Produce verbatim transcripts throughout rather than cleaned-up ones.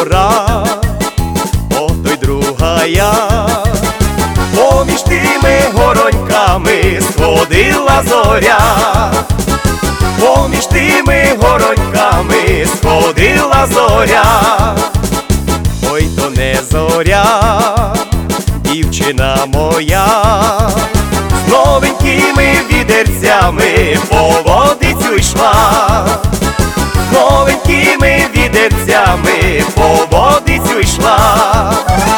гора, ото й друга я. Поміж тими гороньками сходила зоря, поміж тими гороньками сходила зоря. Ой, то не зоря, дівчина моя, з новенькими відерцями по водицю йшла, з новенькими відерцями по водицю йшла.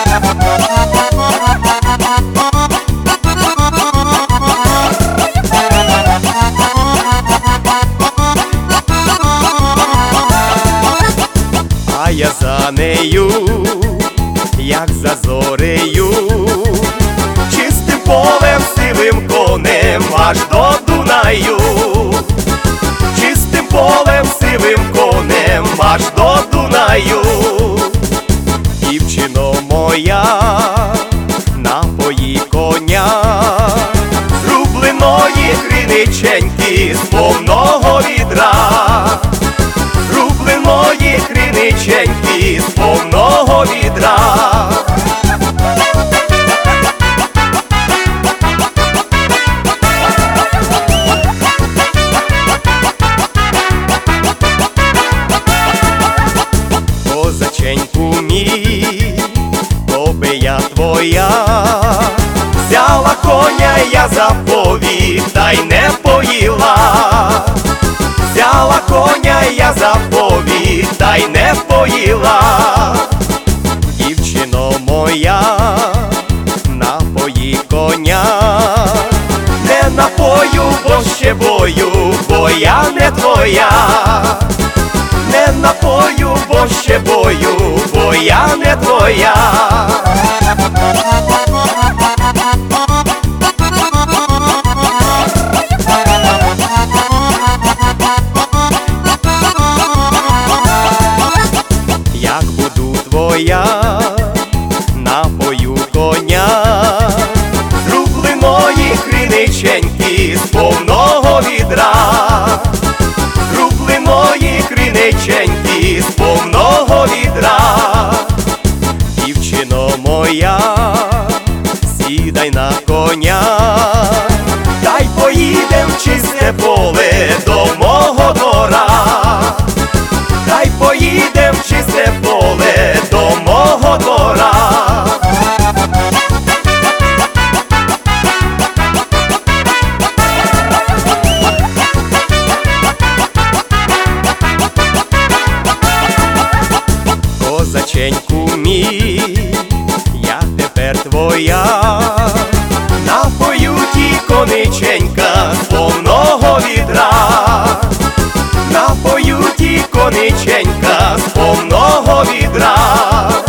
А я за нею, як за зорею, чистим полем, сивим конем аж до Дунаю, чистим полем, сивим конем аж до Дунаю. Дівчино моя, напої коня, зрубленої криниченьки з повного відра, зрубленої криниченьки з повного відра. Козаченьку мій, коби я твоя, взяла коня я за повід, та й не поїла. Взяла коня я за повід, та й не поїла. Дівчино моя, напої коня, не напою, бо ще бою, бо я не твоя. Не напою, бо ще бою, бо я не твоя. Як буду твоя, напою коня, зрубленої криниченьки з повного відра, зрубленої криниченьки з повного відра. Дівчино моя, сідай на коня, та й поїдем в чисте поле до мого двора, та й поїдем в чисте поле до мого двора. Козаченьку мій, я тепер твоя, напою ті кониченька з повного відра, напою ті кониченька з повного відра.